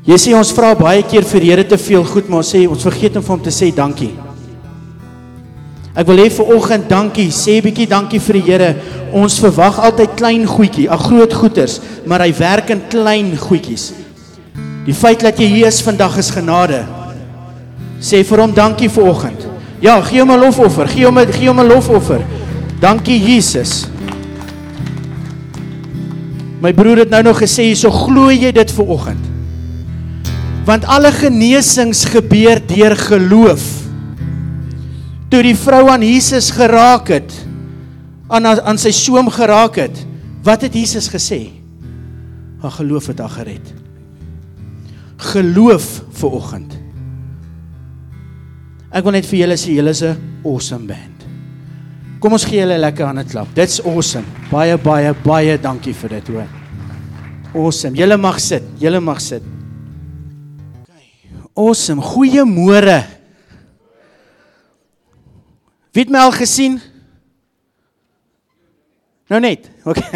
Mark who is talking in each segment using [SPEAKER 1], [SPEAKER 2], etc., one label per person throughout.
[SPEAKER 1] Jy sê ons vra baie keer vir Here te veel goed, maar ons vergeet om vir hom te sê dankie. Ek wil hê vanoggend dankie, sê bietjie dankie vir die Here. Ons verwag altyd klein goedjie, groot goeders, maar hy werk in klein goedjies. Die feit dat jy hier is vandag is genade. Sê vir hom dankie vanoggend. Ja, gee hom 'n lofoffer, gee hom 'n lofoffer. Dankie Jesus. My broer het nou nog gesê, so glo jy dit vanoggend? Want alle genesings gebeur deur geloof. Toe die vrou aan Jesus geraak het, aan sy soem geraak het, wat het Jesus gesê? Haar geloof het haar gered. Geloof vanoggend. Ek wil net vir julle sê, julle is 'n awesome band. Kom ons gee julle 'n lekker hande klap. Dit's awesome. Baie, baie, baie dankie vir dit, hoor. Awesome. Julle mag sit. Awesome. Goeiemôre. Wie het my al gesien? Nou net. Okay.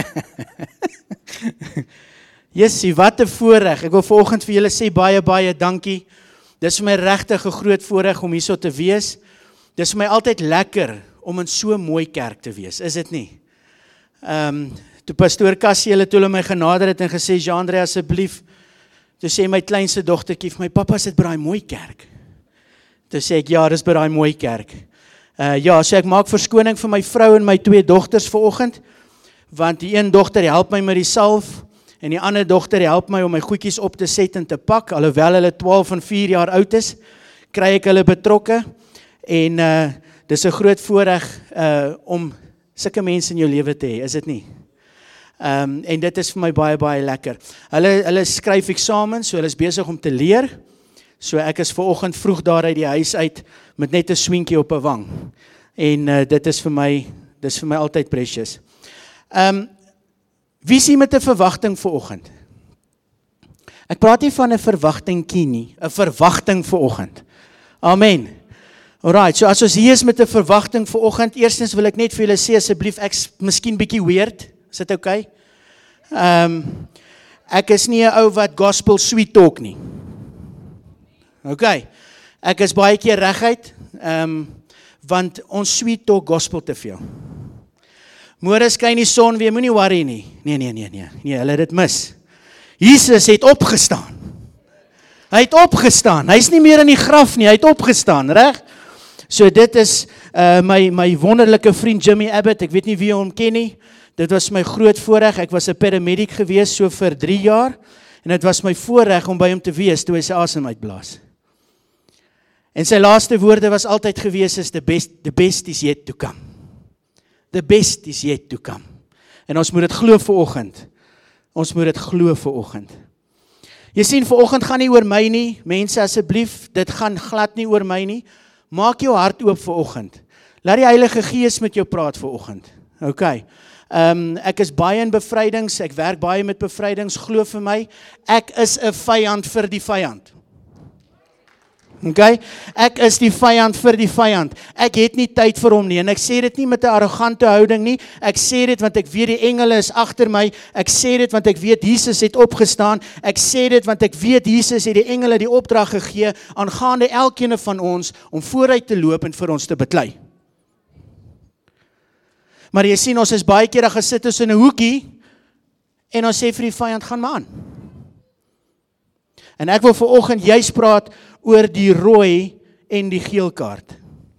[SPEAKER 1] Jessie, wat 'n voorreg. Ek wil vanoggend vir julle sê baie, baie dankie. Dis vir my regtig 'n groot voorreg om hierso te wees. Dis vir my altyd lekker om in so 'n mooi kerk te wees, is dit nie? Toe pastoor Cassie hulle toe my genader het en gesê, Jean-André asseblief, toe sê my kleinste dogtertjie vir my, pappa sit by daai mooi kerk. Toe sê ek, ja, dis by daai mooi kerk. Ja, so ek maak verskoning vir my vrou en my 2 dogters vanoggend, want die een dogter help my met die salf, en die ander dogter help my om my goedjies op te set en te pak, alhoewel hulle 12 en 4 jaar oud is, kry ek hulle betrokke, en dis 'n groot voorreg om sulke mense in jou lewe te hê, is dit nie? En dit is vir my baie, baie lekker. Hulle skryf eksamen, so hulle is besig om te leer, so ek is vanoggend vroeg daar uit die huis uit, met net 'n swinkie op 'n wang, en dit is vir my altyd precious. Wie sien met 'n verwagting vanoggend? Ek praat nie van 'n verwagtingkie nie, 'n verwagting vanoggend. Amen. Alright, so as ons hier is met 'n verwagting vanoggend, eerstens wil ek net vir julle sê, asseblief, ek's miskien bietjie weird, is dit okay? Ek is nie 'n ou wat gospel sweet talk nie. Okay, ek is baie keer reguit, want ons sweet talk gospel te veel. Môre skyn die son weer, moenie worry nie. Nee, hulle het dit mis. Jesus het opgestaan. Hy het opgestaan. Hy's nie meer in die graf nie, hy het opgestaan, reg? So dit is my wonderlike vriend Jimmy Abbott, ek weet nie wie hom ken nie. Dit was my groot voorreg, ek was 'n paramedic gewees so vir 3 jaar, en dit was my voorreg om by hom te wees toe hy sy asem uitblaas. En sy laaste woorde was altyd gewees is, the best is yet to come. The best is yet to come. En ons moet dit glo vanoggend. Jy sien, vanoggend gaan nie oor my nie, mense asseblief, dit gaan glad nie oor my nie. Maak jou hart oop vanoggend. Laat die Heilige Gees met jou praat vanoggend. Okay. Ek is baie in bevrydings, ek werk baie met bevrydings, glo vir my, ek is 'n vyand vir die vyand. Okay? Ek is die vyand vir die vyand. Ek het nie tyd vir hom nie, en ek sê dit nie met 'n arrogante houding nie, ek sê dit want ek weet die engele is agter my, ek sê dit want ek weet Jesus het opgestaan, ek sê dit want ek weet Jesus het die engele die opdrag gegee, aangaande elkeen van ons, om vooruit te loop en vir ons te beklei. Maar jy sien, ons is baie keer gesit ons in 'n hoekie, en ons sê vir die vyand, gaan maar aan. En ek wil vanoggend juis praat oor die rooi en die geel kaart.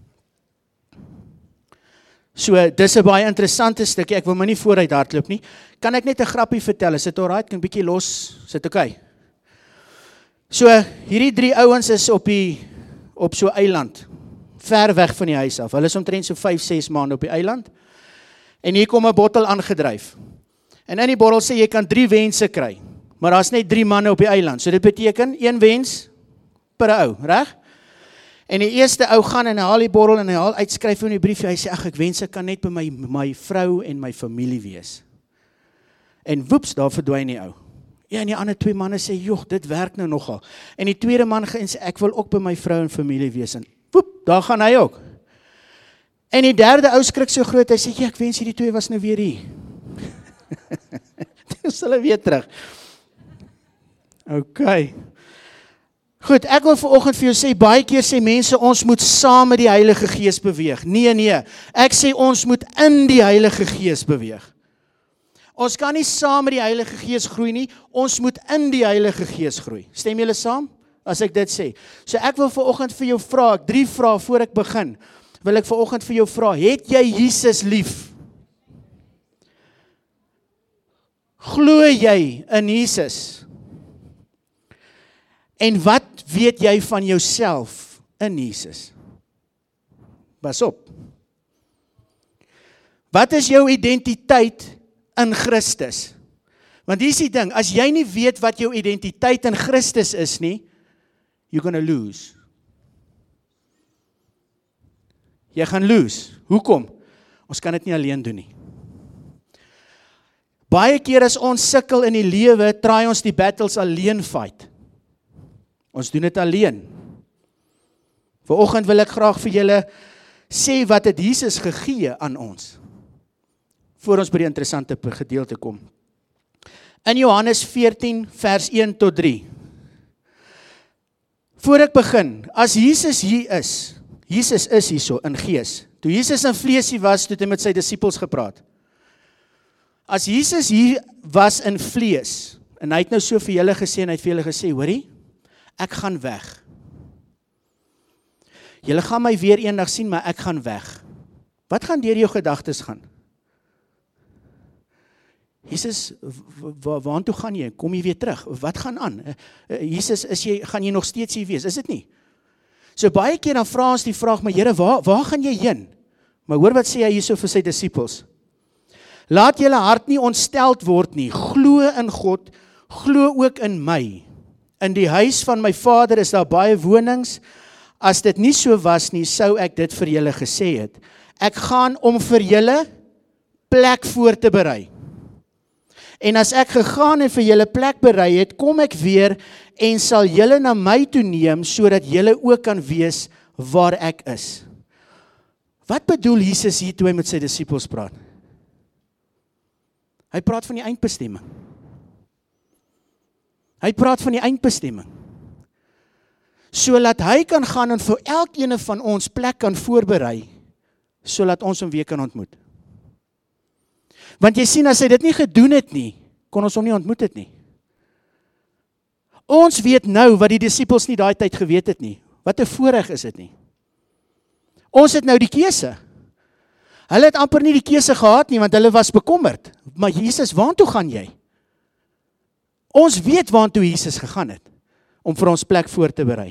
[SPEAKER 1] So, dis 'n baie interessante stukkie, ek wil my nie vooruit hardloop nie. Kan ek net 'n grappie vertel, is dit alright, kan 'n bietjie los, is dit okay? So, hierdie 3 ouens is op so 'n eiland, ver weg van die huis af. Hulle is omtrent so 5-6 maande op die eiland, en hier kom 'n bottel aangedryf. En in die bottel sê, jy kan 3 wense kry, maar daar's net 3 manne op die eiland, so dit beteken 1 wens per ou, reg? En die eerste ou gaan en hy haal die bottel en hy haal uitskryf in die brief, hy sê, ag, ek wens ek kan net by my vrou en my familie wees. En woeps, daar verdwyn die ou. Ja, en die ander 2 manne sê, joh, dit werk nou nogal. En die tweede man gaan sê, ek wil ook by my vrou en familie wees. En woep, daar gaan hy ook. En die derde ou skrik so groot, hy sê, ja, ek wens hierdie 2 was nou weer hier. Dis hulle weer terug. Okay. Goed, ek wil vanoggend vir jou sê, baie keer sê mense, ons moet saam met die Heilige Gees beweeg. Nee, ek sê ons moet in die Heilige Gees beweeg. Ons kan nie saam met die Heilige Gees groei nie, ons moet in die Heilige Gees groei. Stem julle saam, as ek dit sê? So ek wil vanoggend vir jou vra, 3 vrae voor ek begin, wil ek vanoggend vir jou vra, het jy Jesus lief? Glo jy in Jesus? En wat weet jy van jouself in Jesus? Pas op. Wat is jou identiteit in Christus? Want hier is die ding, as jy nie weet wat jou identiteit in Christus is nie, you're gonna lose. Jy gaan lose. Hoekom? Ons kan dit nie alleen doen nie. Baie keer as ons sukkel in die lewe, try ons die battles alleen fight. Ons doen dit alleen. Vanoggend wil ek graag vir julle sê wat het Jesus gegee aan ons. Voor ons by die interessante gedeelte kom. In Johannes 14 vers 1 tot 3. Voor ek begin, as Jesus hier is, Jesus is hierso in gees. Toe Jesus in vleesie was, toe het hy met sy disippels gepraat. As Jesus hier was in vlees, en hy het nou so vir julle gesê, en hy het vir julle gesê, hoorie, ek gaan weg. Julle gaan my weer eendag sien, maar ek gaan weg. Wat gaan deur jou gedagtes gaan? Jesus, waartoe gaan jy? Kom jy weer terug? Wat gaan aan? Jesus, gaan jy nog steeds hier wees? Is dit nie? So baie keer dan vra ons die vraag, maar Here, waar gaan jy heen? Maar hoor wat sê hy hierso vir sy disippels. Laat julle hart nie ontsteld word nie. Glo in God, glo ook in my. In die huis van my Vader is daar baie wonings. As dit nie so was nie, sou ek dit vir julle gesê het. Ek gaan om vir julle plek voor te berei. En as ek gegaan en vir julle plek berei het, kom ek weer en sal julle na my toe neem, sodat julle ook kan wees waar ek is. Wat bedoel Jesus hier toe hy met sy disippels praat? Hy praat van die eindbestemming. Hy praat van die eindbestemming. Sodat hy kan gaan en vir elkeen van ons plek kan voorberei, sodat ons hom weer kan ontmoet. Want jy sien, as hy dit nie gedoen het nie, kon ons hom nie ontmoet het nie. Ons weet nou wat die disippels nie daai tyd geweet het nie. Wat 'n voorreg is dit nie. Ons het nou die keuse. Hulle het amper nie die keuse gehad nie, want hulle was bekommerd. Maar Jesus, waartoe gaan jy? Ons weet waartoe Jesus gegaan het, om vir ons plek voor te berei.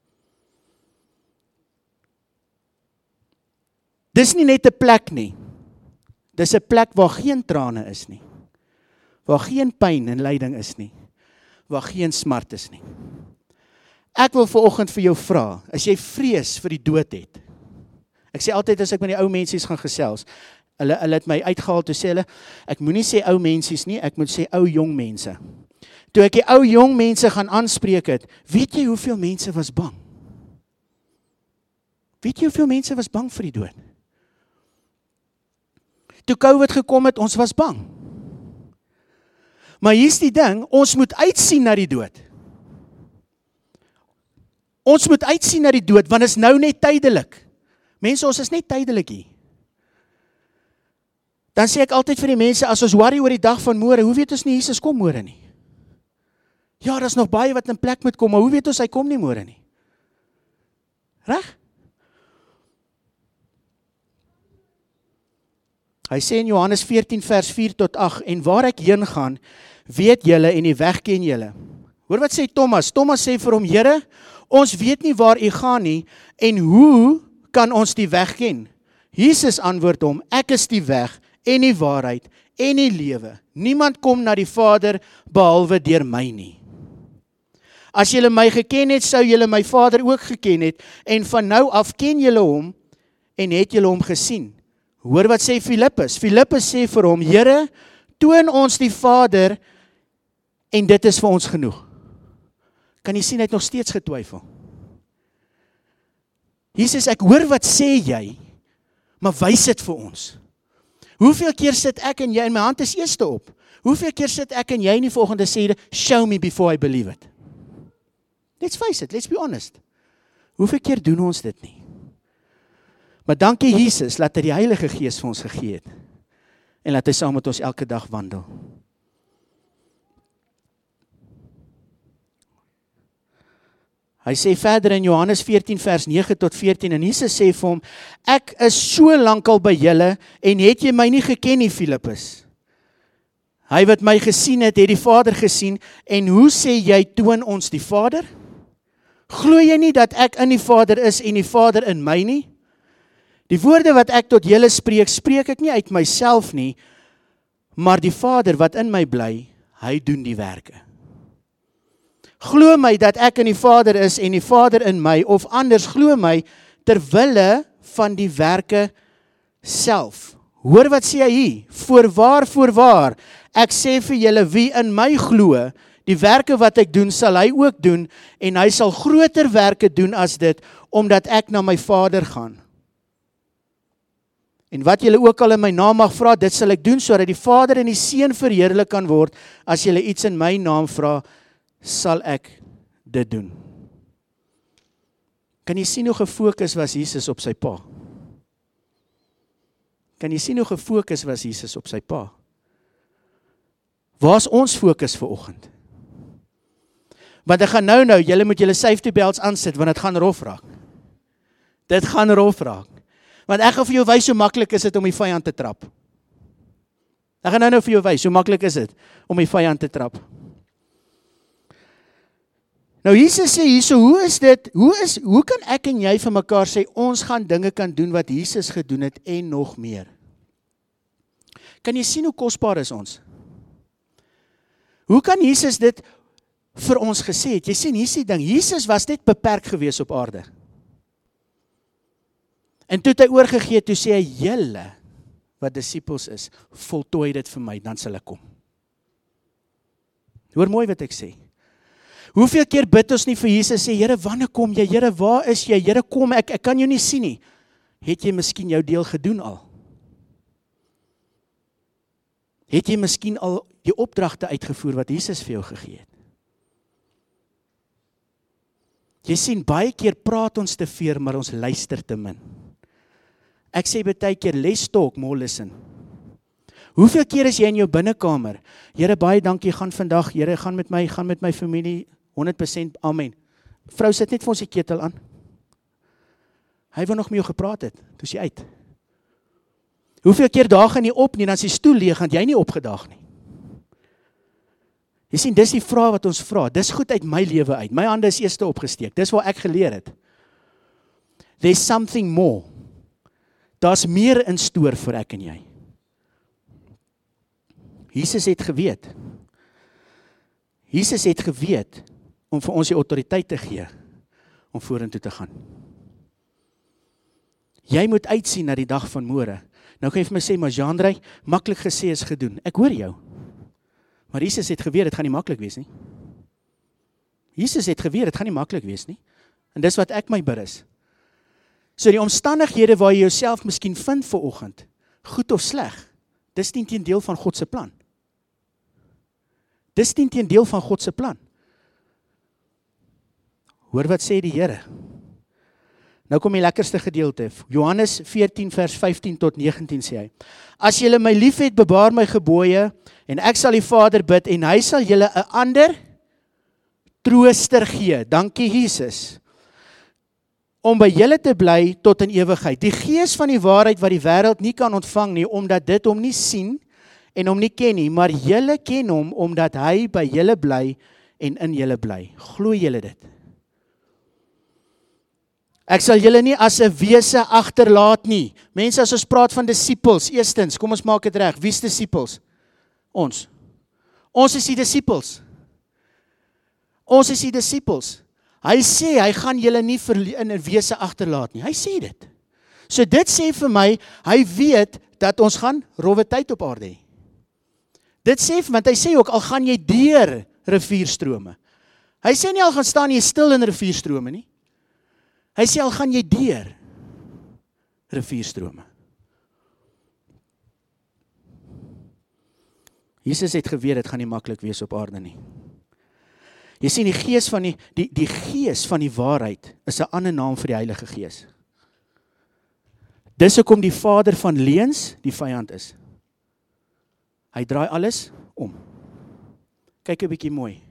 [SPEAKER 1] Dis nie net 'n plek nie. Dis 'n plek waar geen trane is nie. Waar geen pyn en lyding is nie. Waar geen smart is nie. Ek wil vanoggend vir jou vra, as jy vrees vir die dood het. Ek sê altyd as ek met die ou mensies gaan gesels, hulle het my uitgehaal toe sê hulle, ek moenie sê ou mensies nie, ek moet sê ou jong mense. Toe ek die ou jong mense gaan aanspreek het, weet jy hoeveel mense was bang? Weet jy hoeveel mense was bang vir die dood? Toe COVID gekom het, ons was bang. Maar hier's die ding, ons moet uitsien na die dood. Ons moet uitsien na die dood, want is nou net tydelik. Mense, ons is net tydelik hier. Dan sê ek altyd vir die mense, as ons worry oor die dag van môre, hoe weet ons nie Jesus kom môre nie? Ja, daar's nog baie wat in plek moet kom, maar hoe weet ons hy kom nie môre nie? Reg? Hy sê in Johannes 14 vers 4 tot 8, en waar ek heen gaan, weet julle en die weg ken julle. Hoor wat sê Thomas? Thomas sê vir hom, Here, ons weet nie waar u gaan nie, en hoe kan ons die weg ken? Jesus antwoord hom, ek is die weg en die waarheid en die lewe. Niemand kom na die Vader behalwe deur my nie. As julle my geken het, sou julle my Vader ook geken het, en van nou af ken julle hom en het julle hom gesien. Hoor wat sê Filippus? Filippus sê vir hom, Here, toon ons die Vader en dit is vir ons genoeg. Kan jy sien, hy het nog steeds getwyfel. Jesus, ek hoor wat sê jy, maar wys dit vir ons. Hoeveel keer sit ek en jy, en my hand is eerste op, hoeveel keer sit ek en jy in die volgende sê, show me before I believe it. Let's face it, let's be honest. Hoeveel keer doen ons dit nie? Maar dankie Jesus, dat hy die Heilige Gees vir ons gegee het. En laat hy saam met ons elke dag wandel. Hy sê verder in Johannes 14 vers 9 tot 14, en Jesus sê vir hom, ek is so lank al by julle, en het jy my nie geken nie, Filippus? Hy wat my gesien het die Vader gesien, en hoe sê jy, toon ons die Vader? Glo jy nie dat ek in die Vader is, en die Vader in my nie? Die woorde wat ek tot julle spreek, spreek ek nie uit myself nie, maar die Vader wat in my bly, hy doen die werke. Glo my dat ek in die Vader is en die Vader in my, of anders glo my terwille van die werke self. Hoor wat sê hy hier? Voorwaar, ek sê vir julle, wie in my glo, die werke wat ek doen, sal hy ook doen, en hy sal groter werke doen as dit, omdat ek na my Vader gaan. En wat julle ook al in my naam mag vra, dit sal ek doen, sodat die Vader en die Seun verheerlik kan word. As julle iets in my naam vra, sal ek dit doen. Kan jy sien hoe gefokus was Jesus op sy pa? Kan jy sien hoe gefokus was Jesus op sy pa? Waar is ons fokus vanoggend? Want ek gaan nou, julle moet julle safety belts aansit, want dit gaan rof raak. Dit gaan rof raak. Want ek gaan vir jou wys hoe maklik is dit om die vyand te trap. Ek gaan nou vir jou wys hoe maklik is dit om die vyand te trap. Nou Jesus sê hierso, hoe kan ek en jy vir mekaar sê, ons gaan dinge kan doen wat Jesus gedoen het en nog meer? Kan jy sien hoe kosbaar is ons? Hoe kan Jesus dit vir ons gesê het? Jy sien, hier is die ding, Jesus was net beperk gewees op aarde. En toe het hy oorgegee, toe sê hy, julle wat disippels is, voltooi dit vir my, dan sal ek kom. Hoor mooi wat ek sê. Hoeveel keer bid ons nie vir Jesus, sê, Here, wanneer kom jy? Here, waar is jy? Here, kom, ek kan jou nie sien nie. Het jy miskien jou deel gedoen al? Het jy miskien al die opdragte uitgevoer wat Jesus vir jou gegee het? Jy sien, baie keer praat ons te veel, maar ons luister te min. Ek sê baie keer, less talk, more listen. Hoeveel keer is jy in jou binnekamer? Here, baie dankie, gaan vandag, Here, gaan met my familie, 100% amen. Vrou sit net vir ons die ketel aan. Hy wou nog met jou gepraat het, toe is jy uit. Hoeveel keer daag hy nie op nie, dan is die stoel leeg, want jy nie opgedaag nie. Jy sien, dis die vraag wat ons vra, dis goed uit my lewe uit, my hande is eerste opgesteek, dis waar ek geleer het. There's something more. Daar's meer in stoor vir ek en jy. Jesus het geweet om vir ons die autoriteit te gee, om vorentoe te gaan. Jy moet uitsien na die dag van môre. Nou kan jy vir my sê, maar Jean-André, maklik gesê is gedoen. Ek hoor jou. Maar Jesus het geweet, dit gaan nie maklik wees nie. Jesus het geweet, dit gaan nie maklik wees nie. En dis wat ek my bid is. So die omstandighede waar jy jouself miskien vind vanoggend, goed of sleg, dis nie teen deel van God se plan. Dis nie teen deel van God se plan. Hoor wat sê die Here. Nou kom die lekkerste gedeelte. Johannes 14 vers 15 tot 19 sê hy. As julle my liefhet, bewaar my gebooie, en ek sal die Vader bid, en hy sal julle 'n ander trooster gee. Dankie Jesus. Om by julle te bly tot in ewigheid. Die Gees van die waarheid wat die wêreld nie kan ontvang nie, omdat dit hom nie sien en hom nie ken nie, maar julle ken hom, omdat hy by julle bly en in julle bly. Glo julle dit? Ek sal julle nie as 'n wese agterlaat nie. Mense, as ons praat van disippels, eerstens, kom ons maak dit reg. Wie is disippels? Ons. Ons is die disippels. Ons is die disippels. Hy sê, hy gaan julle nie in 'n wese agterlaat nie. Hy sê dit. So dit sê vir my, hy weet dat ons gaan rowwe tyd op aarde hê. Dit sê, want hy sê ook, al gaan jy deur rivierstrome. Hy sê nie al gaan staan jy stil in rivierstrome nie. Hy sê al gaan jy deur rivierstrome. Jesus het geweet, dit gaan nie maklik wees op aarde nie. Jy sien, die gees van die gees van die waarheid is 'n ander naam vir die Heilige Gees. Dis hoekom die vader van leuns die vyand is. Hy draai alles om. Kyk 'n bietjie mooi.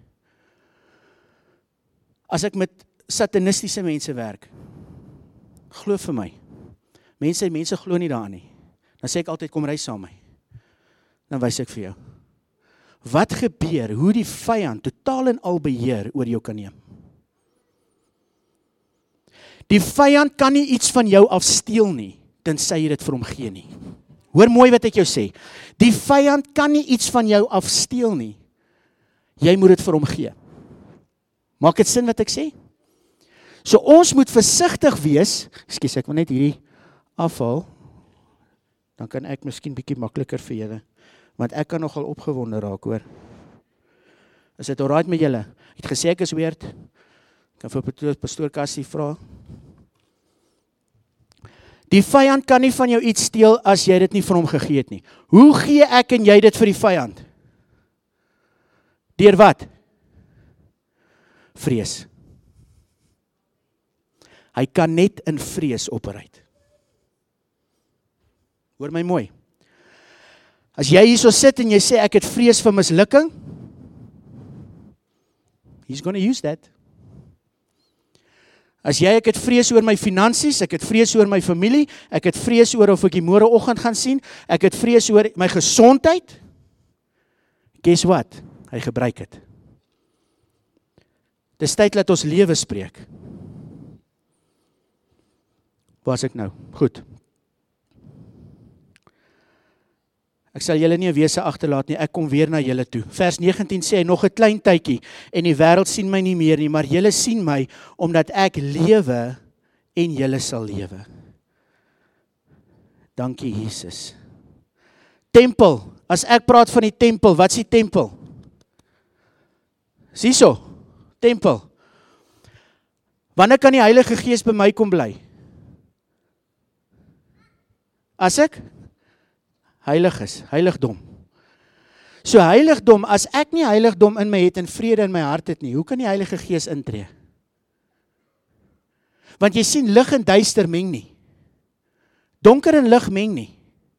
[SPEAKER 1] As ek met satanistiese mense werk, glo vir my, mense glo nie daaraan nie. Dan sê ek altyd, kom reis saam met my. Dan wys ek vir jou. Wat gebeur, hoe die vyand totaal en al beheer oor jou kan neem? Die vyand kan nie iets van jou afsteel nie, tensy jy dit vir hom gee nie. Hoor mooi wat ek jou sê. Die vyand kan nie iets van jou afsteel nie. Jy moet dit vir hom gee. Maak dit sin wat ek sê? So ons moet versigtig wees. Ekskuus, ek wil net hierdie afhaal. Dan kan ek miskien bietjie makliker vir julle. Want ek kan nogal opgewonde raak, hoor. Is dit alright met julle? Ek het gesê ek is weird. Ek kan vir pastoor Cassie vra. Die vyand kan nie van jou iets steel as jy dit nie vir hom gegee het nie. Hoe gee ek en jy dit vir die vyand? Deur wat? Vrees. Hy kan net in vrees operate. Hoor my mooi. As jy hierso sit en jy sê ek het vrees vir mislukking, he's going to use that. As jy, ek het vrees oor my finansies, ek het vrees oor my familie, ek het vrees oor of ek die môreoggend gaan sien, ek het vrees oor my gesondheid, guess what? Hy gebruik dit. Dis tyd dat ons lewe spreek. Waar is ek nou? Goed. Ek sal julle nie 'n wese agterlaat nie, ek kom weer na julle toe. Vers 19 sê hy, nog 'n klein tydjie, en die wêreld sien my nie meer nie, maar julle sien my, omdat ek lewe, en julle sal lewe. Dankie Jesus. Tempel, as ek praat van die tempel, wat is die tempel? Sieso, tempel. Wanneer kan die Heilige Gees by my kom bly? As ek heilig is, heiligdom. So heiligdom, as ek nie heiligdom in my het en vrede in my hart het nie, hoe kan die Heilige Gees intree? Want jy sien, lig en duister meng nie. Donker en lig meng nie.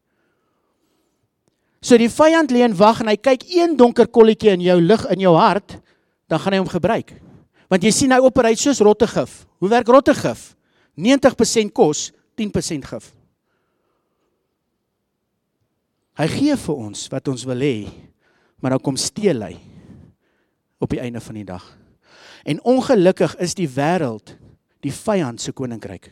[SPEAKER 1] So die vyand lê en wag en hy kyk een donker kolletjie in jou lig in jou hart, dan gaan hy hom gebruik. Want jy sien, hy operate soos rottegif. Hoe werk rottegif? 90% kos, 10% gif. Hy gee vir ons wat ons wil hê, maar dan kom steel hy op die einde van die dag. En ongelukkig is die wêreld die vyand se koninkryk.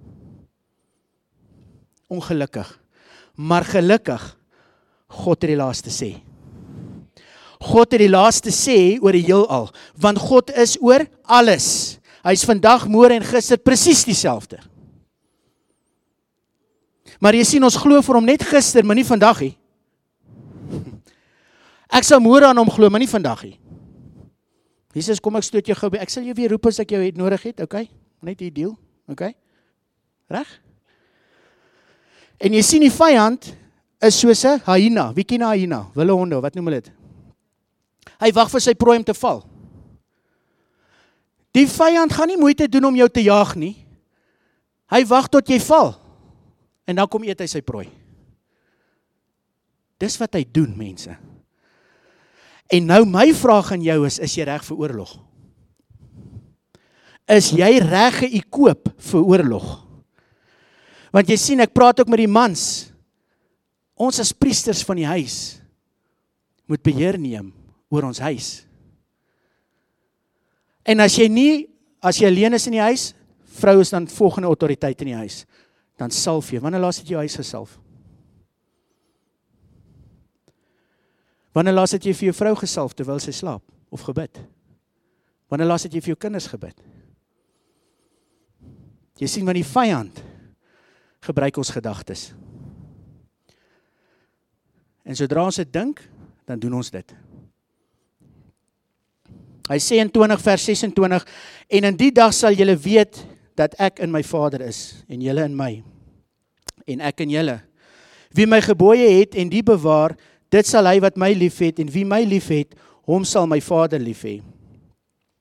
[SPEAKER 1] Ongelukkig. Maar gelukkig, God het die laaste sê. God het die laaste sê oor die heelal, want God is oor alles. Hy is vandag, môre en gister presies dieselfde. Maar jy sien, ons glo vir hom net gister, maar nie vandag nie. Ek sal môre aan hom glo, maar nie vandag nie. Jesus, kom ek stoot jou gou by. Ek sal jou weer roep as ek jou nodig het, okay? Net die deal, okay? Reg? En jy sien die vyand is soos 'n hyena. Wie ken 'n hyena? Wilde honde, wat noem hulle dit? Hy wag vir sy prooi om te val. Die vyand gaan nie moeite doen om jou te jaag nie. Hy wag tot jy val. En dan kom eet hy sy prooi. Dis wat hy doen, mense. En nou my vraag aan jou is jy reg vir oorlog? Is jy reg geëkoop vir oorlog? Want jy sien, ek praat ook met die mans. Ons as priesters van die huis moet beheer neem oor ons huis. En as jy alleen is in die huis, vrou is dan volgende autoriteit in die huis, dan salf jy. Wanneer laas het jou huis gesalf? Wanneer laas het jy vir jou vrou gesalf terwyl sy slaap of gebid? Wanneer laas het jy vir jou kinders gebid? Jy sien, want die vyand gebruik ons gedagtes. En sodra ons dit dink, dan doen ons dit. Hy sê in 20 vers 26, en in die dag sal julle weet dat ek in my Vader is, en julle in my, en ek in julle. Wie my gebooie het en die bewaar, dit sal hy wat my lief het, en wie my lief het, hom sal my Vader lief hê.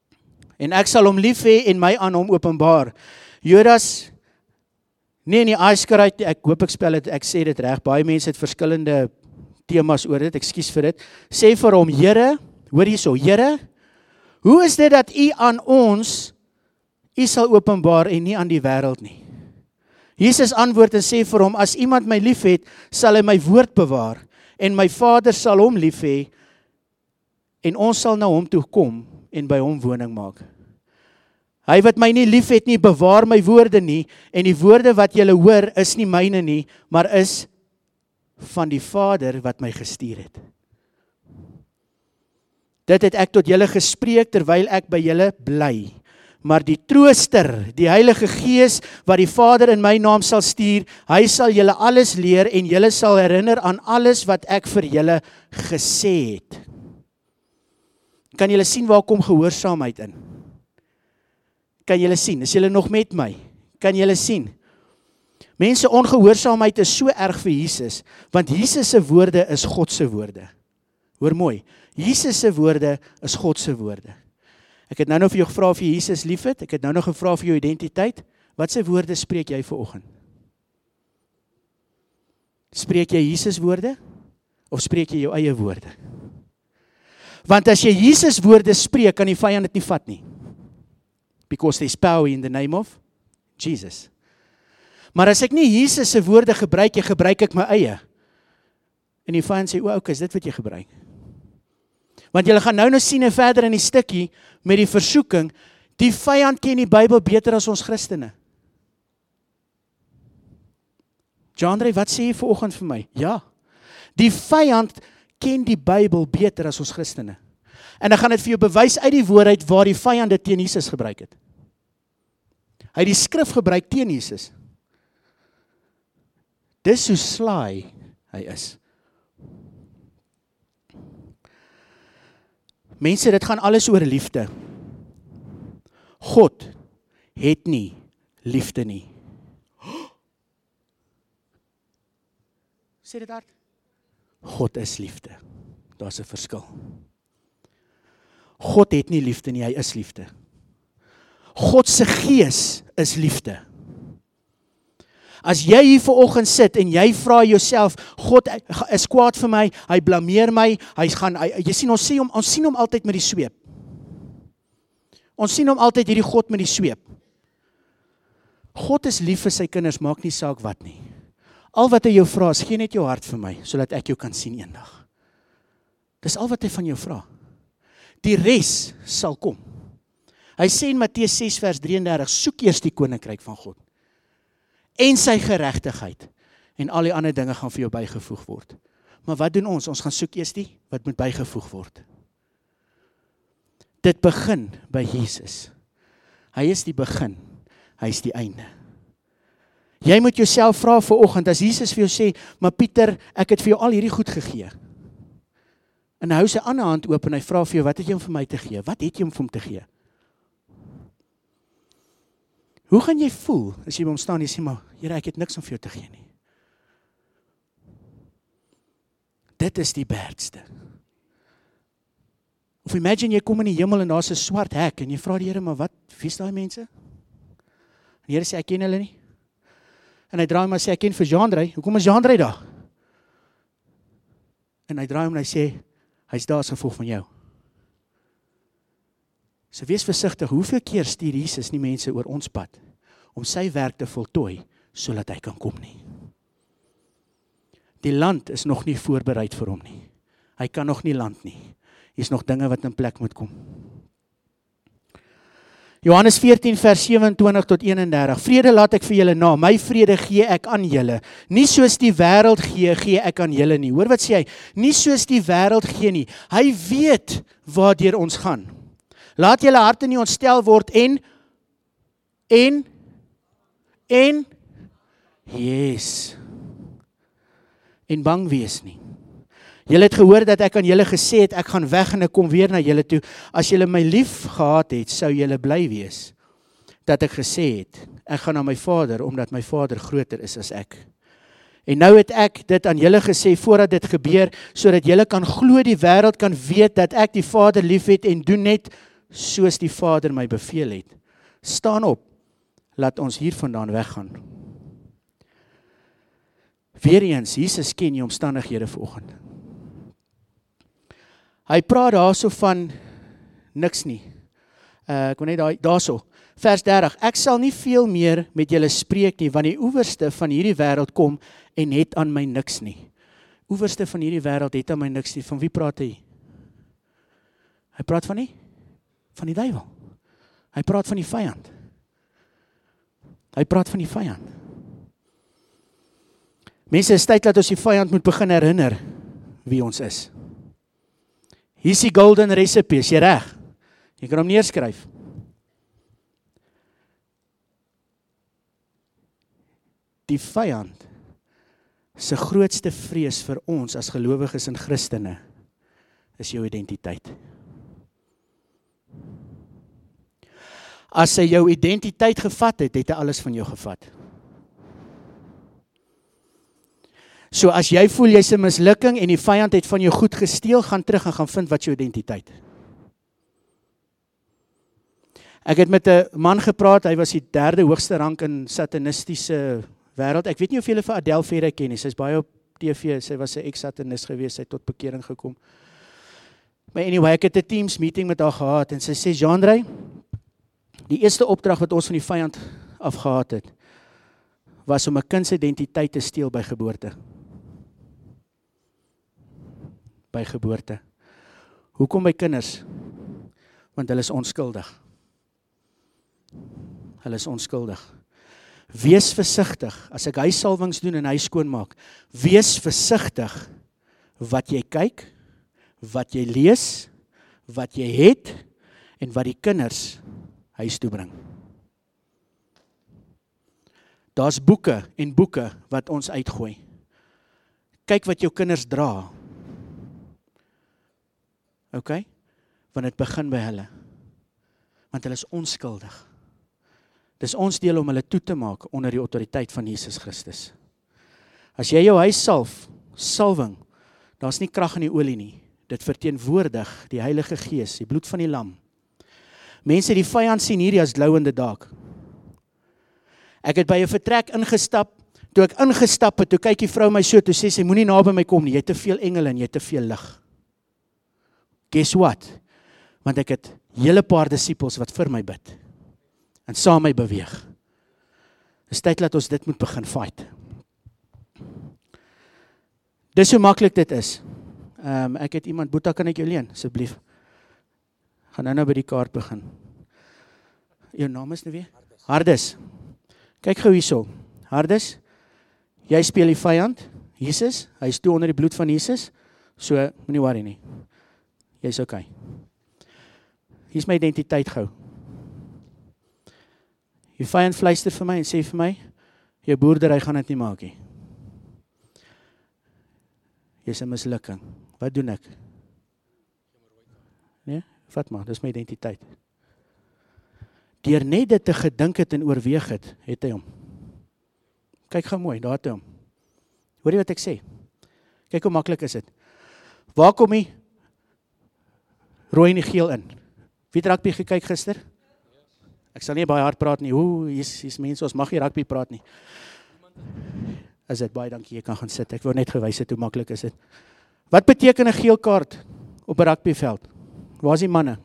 [SPEAKER 1] en ek sal hom lief hê en my aan hom openbaar. Judas, nee in die Aiskarite, ek hoop ek spel dit, ek sê dit reg, baie mense het verskillende temas oor dit, ekskuus vir dit, sê vir hom, Here, hoor hierso, Here, hoe is dit dat u aan ons, u sal openbaar en nie aan die wêreld nie? Jesus antwoord en sê vir hom, as iemand my lief het, sal hy my woord bewaar, en my Vader sal hom lief hê, en ons sal na hom toe kom, en by hom woning maak. Hy wat my nie lief het nie, bewaar my woorde nie, en die woorde wat julle hoor, is nie myne nie, maar is van die Vader wat my gestuur het. Dit het ek tot julle gespreek, terwyl ek by julle bly. Maar die Trooster, die Heilige Gees, wat die Vader in my naam sal stuur, hy sal julle alles leer, en julle sal herinner aan alles wat ek vir julle gesê het. Kan julle sien waar kom gehoorsaamheid in? Kan julle sien? Is julle nog met my? Kan julle sien? Mense, ongehoorsaamheid is so erg vir Jesus, want Jesus se woorde is God se woorde. Hoor mooi, Jesus se woorde is God se woorde. Ek het nou vir jou gevra of jy Jesus lief het, ek het nou gevra vir jou identiteit, wat se woorde spreek jy vanoggend? Spreek jy Jesus woorde, of spreek jy jou eie woorde? Want as jy Jesus woorde spreek, kan die vyand dit nie vat nie. Because there's power in the name of Jesus. Maar as ek nie Jesus se woorde gebruik, gebruik ek my eie. En die vyand sê, okay, is dit wat jy gebruik? Want julle gaan nou sien en verder in die stukkie, met die versoeking, die vyand ken die Bybel beter as ons Christene. Jandre, wat sê jy vanoggend vir my? Ja, die vyand ken die Bybel beter as ons Christene. En dan gaan dit vir jou bewys uit die woord uit waar die vyand dit teen Jesus gebruik het. Hy het die skrif gebruik teen Jesus. Dis hoe sly hy is. Mense, dit gaan alles oor liefde. God het nie liefde nie. Sê dit hard. God is liefde. Daar's 'n verskil. God het nie liefde nie, hy is liefde. God se gees is liefde. As jy hier vanoggend sit en jy vra jouself, God is kwaad vir my, hy blameer my, jy sien, ons sien hom altyd met die sweep. Ons sien hom altyd hierdie God met die sweep. God is lief vir sy kinders, maak nie saak wat nie. Al wat hy jou vra is, gee net jou hart vir my, sodat ek jou kan sien eendag. Dis al wat hy van jou vra. Die res sal kom. Hy sê in Matteus 6 vers 33, soek eers die koninkryk van God en sy geregtigheid, en al die ander dinge gaan vir jou bygevoeg word. Maar wat doen ons? Ons gaan soek eers die wat moet bygevoeg word. Dit begin by Jesus. Hy is die begin, hy is die einde. Jy moet jouself vra vanoggend, as Jesus vir jou sê, maar Pieter, ek het vir jou al hierdie goed gegee. En hy hou sy ander hand oop en hy vra vir jou, wat het jy om vir my te gee? Wat het jy om vir hom te gee? Hoe gaan jy voel as jy by hom staan en jy sê, maar Here, ek het niks om vir jou te gee nie. Dit is die berdste. Of imagine jy kom in die hemel en daar's 'n swart hek en jy vra die Here, maar wat, wie is daai mense? En die Here sê, ek ken hulle nie. En hy draai hom en sê, ek ken vir Jean-André, hoekom is Jean-André daar? En hy draai hom en hy sê, hy's daar as gevolg van jou. So wees versigtig, hoeveel keer stuur Jesus nie mense oor ons pad, om sy werk te voltooi, sodat hy kan kom nie. Die land is nog nie voorbereid vir hom nie. Hy kan nog nie land nie. Hier is nog dinge wat in plek moet kom. Johannes 14 vers 27 tot 31. Vrede laat ek vir julle na, my vrede gee ek aan julle. Nie soos die wêreld gee, gee ek aan julle nie. Hoor wat sê hy? Nie soos die wêreld gee nie. Hy weet waardeur ons gaan. Laat julle harte nie ontstel word en yes. En bang wees nie. Julle het gehoor dat ek aan julle gesê het, ek gaan weg en ek kom weer na julle toe. As julle my lief gehad het, sou julle bly wees, dat ek gesê het, ek gaan na my Vader, omdat my Vader groter is as ek. En nou het ek dit aan julle gesê, voordat dit gebeur, sodat julle kan glo die wêreld kan weet, dat ek die Vader lief het, en doen net soos die Vader my beveel het. Staan op, laat ons hiervandaan weggaan. Weereens, Jesus ken die omstandighede vanoggend. Hy praat daarso van niks nie. Ek wil net daarso, vers 30, ek sal nie veel meer met julle spreek nie, want die oewerste van hierdie wêreld kom en het aan my niks nie. Oewerste van hierdie wêreld het aan my niks nie. Van wie praat hy? Hy praat van die duiwel. Hy praat van die vyand. Hy praat van die vyand. Mense, is tyd dat ons die vyand moet begin herinner wie ons is. Hier is die golden recipe, is jy reg? Jy kan hom neerskryf. Die vyand se grootste vrees vir ons as gelowiges en Christene is jou identiteit. As hy jou identiteit gevat het, het hy alles van jou gevat. So as jy voel jy's 'n mislukking en die vyand het van jou goed gesteel, gaan terug en gaan vind wat jou identiteit. Ek het met 'n man gepraat, hy was die 3de hoogste rank in satanistiese wêreld. Ek weet nie of julle vir Adele Ferre ken nie, sy's baie op TV, sy was 'n ex-satanist gewees, sy het tot bekering gekom. Maar anyway, ek het 'n Teams meeting met haar gehad en sy sê, Jean-André, die eerste opdrag wat ons van die vyand afgehaat het, was om 'n kind se identiteit te steel by geboorte. By geboorte. Hoekom by kinders? Want hulle is onskuldig. Hulle is onskuldig. Wees versigtig, as ek huissalwings doen en hy skoonmaak, wees versigtig wat jy kyk, wat jy lees, wat jy het, en wat die kinders huis toe bring. Daar's boeke en boeke wat ons uitgooi. Kyk wat jou kinders dra. OK? Want dit begin by hulle. Want hulle is onskuldig. Dis ons deel om hulle toe te maak onder die autoriteit van Jesus Christus. As jy jou huis salwing, daar's nie krag in die olie nie. Dit verteenwoordig die Heilige Gees, die bloed van die lam. Mense, die vyand sien hierdie as glow in the dark. Ek het by 'n vertrek ingestap, toe ek ingestap het, toe kyk die vrou my so, toe sê sy, moenie naby my kom nie, jy het te veel engele en jy het te veel lig. Guess what? Want ek het hele paar disippels wat vir my bid, en saam my beweeg. Dis tyd dat ons dit moet begin fight. Dis hoe maklik dit is. Ek het iemand, Boeta, kan ek jou leen, asseblief? Gaan nou by die kaart begin. Jou naam is nou weer? Hardes. Kyk gou hierso. Hardes, jy speel die vyand, Jesus, hy is toe onder die bloed van Jesus, so moenie worry nie. Jy's okay. Hier is my identiteit gou. Die vyand fluister vir my en sê vir my, jou boerdery gaan dit nie maak nie. Jy's 'n mislukking. Wat doen ek? Nee, vat maar, dis my identiteit. Deur net dit te gedink het en oorweeg het hy hom. Kyk gou mooi, daar het hy hom. Hoor jy wat ek sê? Kyk hoe maklik is dit. Waar kom hy? Rooi en die geel in. Wie het rugby gekyk gister? Ek sal nie baie hard praat nie. Hier's mense, ons mag nie rugby praat nie. Is dit baie dankie, jy kan gaan sit. Ek wou net gewys het hoe maklik is dit. Wat beteken 'n geel kaart op 'n rugbyveld? Waar is die manne?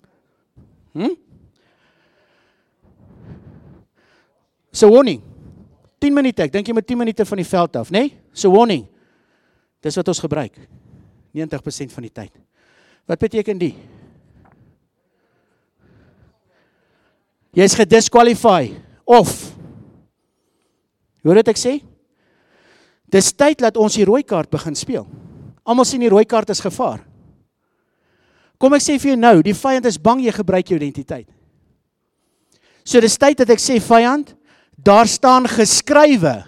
[SPEAKER 1] So warning. 10 minute, ek dink jy moet 10 minute van die veld af, nee? So warning. Dis wat ons gebruik. 90% van die tyd. Wat beteken die? Jy is gedisqualify. Of. Hoor wat ek sê? Dis tyd dat ons die rooi kaart begin speel. Almal sien die rooi kaart is gevaar. Kom ek sê vir jou nou, die vyand is bang jy gebruik jou identiteit. So dis tyd dat ek sê, vyand, daar staan geskrywe,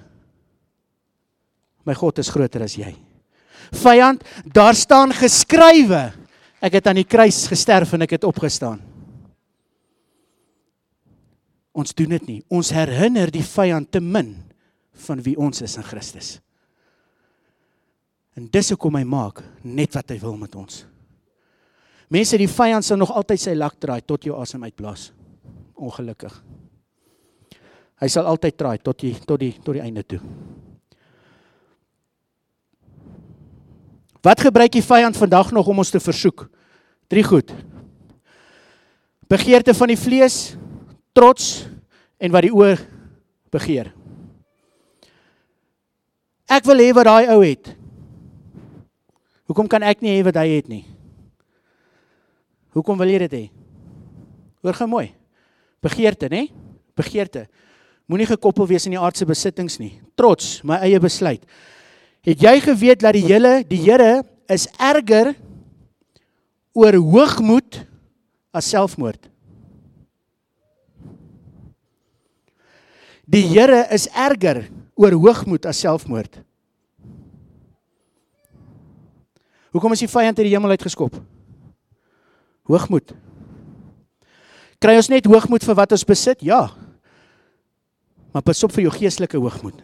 [SPEAKER 1] my God is groter as jy. Vyand, daar staan geskrywe, ek het aan die kruis gesterf en ek het opgestaan. Ons doen dit nie. Ons herinner die vyand te min van wie ons is in Christus. En dis hoekom hy maak net wat hy wil met ons. Mense, die vyand sal nog altyd sy lak draai tot jou asem uitblaas. Ongelukkig. Hy sal altyd draai tot die einde toe. Wat gebruik die vyand vandag nog om ons te versoek? 3 goed. Begeerte van die vlees, trots en wat die oor begeer. Ek wil hê wat daai ou het. Hoekom kan ek nie hê wat hy het nie? Hoekom wil jy dit hê? Hoor gou mooi. Begeerte, né? Begeerte. Moenie gekoppel wees in die aardse besittings nie. Trots, my eie besluit. Het jy geweet dat die Here is erger oor hoogmoed as selfmoord? Die Here is erger oor hoogmoed as selfmoord. Hoekom is die vyand uit die hemel uitgeskop? Hoogmoed. Kry ons net hoogmoed vir wat ons besit? Ja. Maar pas op vir jou geestelike hoogmoed.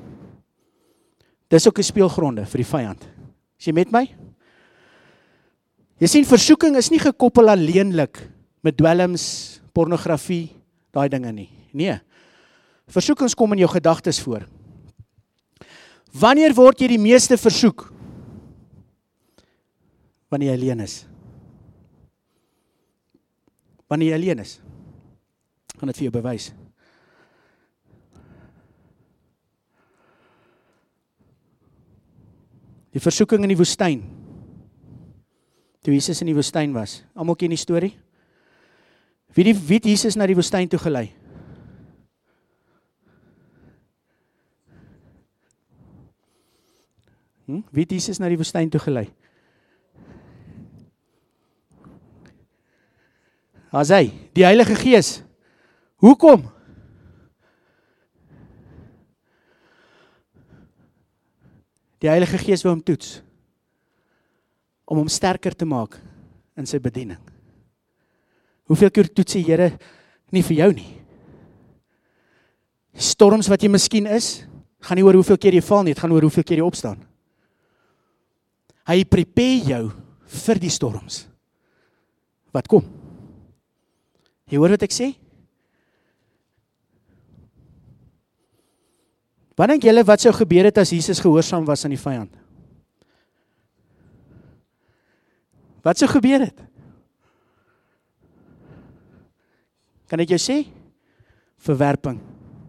[SPEAKER 1] Dis ook 'n speelgronde vir die vyand. Is jy met my? Jy sien, versoeking is nie gekoppel alleenlik met dwelms, pornografie, daai dinge nie. Nee. Versoekings kom in jou gedagtes voor. Wanneer word jy die meeste versoek? Wanneer jy alleen is. Wanneer jy alleen is. Ek gaan dit vir jou bewys. Die versoeking in die woestyn. Toe Jesus in die woestyn was. Almal ken die storie? Wie het Jesus na die woestyn toe gelei? Wie het Jesus na die woestyn toe gelei? As hy, die Heilige Gees. Hoekom? Die Heilige Gees wil hom toets, om hom sterker te maak in sy bediening. Hoeveel keer toets die Here nie vir jou nie? Die storms wat jy miskien is, gaan nie oor hoeveel keer jy val nie, het gaan oor hoeveel keer jy opstaan. Hy prepare jou vir die storms. Wat kom? Jy hoor wat ek sê? Wat dink julle wat sou gebeur het as Jesus gehoorsaam was aan die vyand? Wat sou gebeur het? Kan ek jou sê? Verwerping.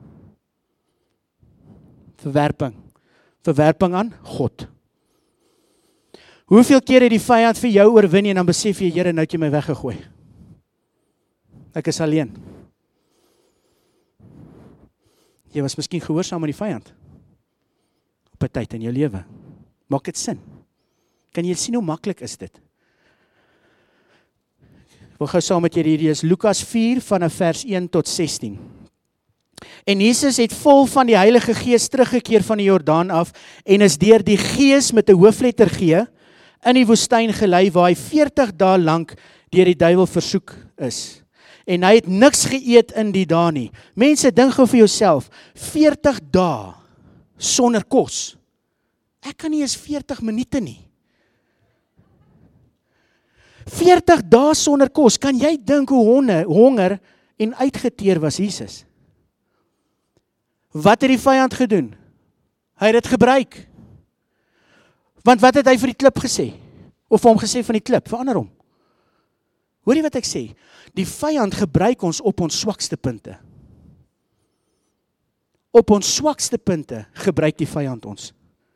[SPEAKER 1] Verwerping. Verwerping aan God. Hoeveel keer het die vyand vir jou oorwin en dan besef jy, Here, nou het jy my weggegooi. Ek is alleen. Jy was miskien gehoorsaam aan die vyand. Op 'n tyd in jou lewe. Maak dit sin? Kan jy sien hoe maklik is dit? Ek wil gou saam met jy hierdie is Lukas 4 vanaf vers 1 tot 16. En Jesus het vol van die Heilige Gees teruggekeer van die Jordaan af en is deur die Gees met 'n hoofletter G in die woestyn gelei waar hy 40 dae lank deur die duiwel versoek is. En hy het niks geëet in die dae nie. Mense, dink gou vir jouself, 40 dae sonder kos. Ek kan nie eens 40 minute nie. 40 dae sonder kos. Kan jy dink hoe honger en uitgeteer was Jesus? Wat het die vyand gedoen? Hy het dit gebruik. Want wat het hy vir die klip gesê? Of vir hom gesê van die klip? Verander hom. Hoor jy wat ek sê? Die vyand gebruik ons op ons swakste punte. Op ons swakste punte gebruik die vyand ons.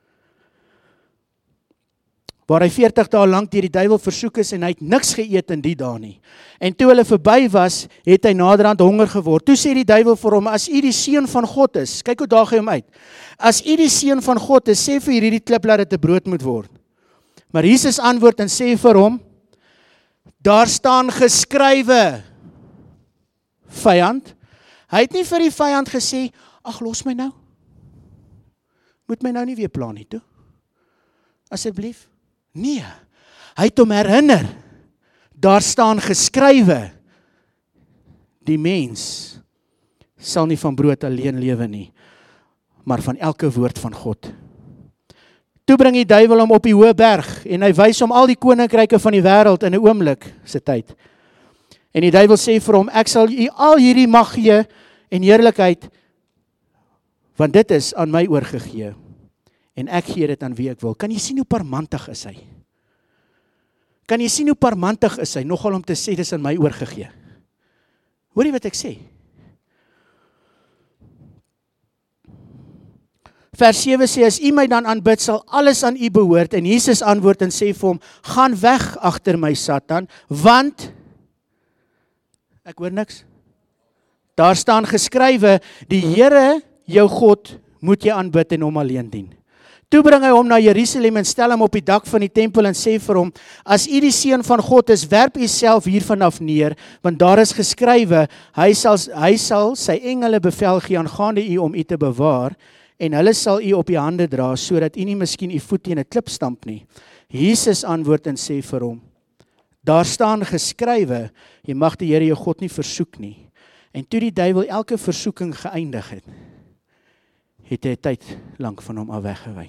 [SPEAKER 1] Waar hy 40 dae lank deur die duiwel versoek is en hy het niks geëet in die dae nie. En toe hulle verby was, het hy naderhand honger geword. Toe sê die duiwel vir hom, as u die seun van God is, kyk hoe daag hy hom uit. As u die seun van God is, sê vir hierdie klip laat dit 'n brood moet word. Maar Jesus antwoord en sê vir hom, daar staan geskrywe, vyand. Hy het nie vir die vyand gesê, ag los my nou. Moet my nou nie weer pla nie toe. Asseblief. Nee, hy het hom herinner, daar staan geskrywe, die mens sal nie van brood alleen lewe nie, maar van elke woord van God. Toe bring die duiwel hom op die hoë berg en hy wys hom al die koninkryke van die wêreld in 'n oomblik se tyd. En die duiwel sê vir hom, ek sal u al hierdie mag gee en heerlikheid, want dit is aan my oorgegee. En ek gee dit aan wie ek wil. Kan jy sien hoe parmantig is hy? Kan jy sien hoe parmantig is hy? Nogal om te sê, dit is aan my oorgegee. Hoor jy wat ek sê? Vers 7 sê, as u my dan aanbid, sal alles aan u behoort. En Jesus antwoord en sê vir hom, gaan weg agter my Satan, want, ek hoor niks, daar staan geskrywe, die Here, jou God, moet jy aanbid en hom alleen dien. Toe bring hy hom na Jerusalem en stel hom op die dak van die tempel en sê vir hom, as u die seun van God is, werp u self hiervan af neer, want daar is geskrywe, hy sal sy engele bevel gee aangaande u om u te bewaar, en hulle sal u op die hande dra, sodat u nie miskien u voet teen 'n klip stamp nie. Jesus antwoord en sê vir hom, daar staan geskrywe, jy mag die Here jou God nie versoek nie. En toe die duiwel elke versoeking geëindig het, het hy tyd lank van hom af weggewyk.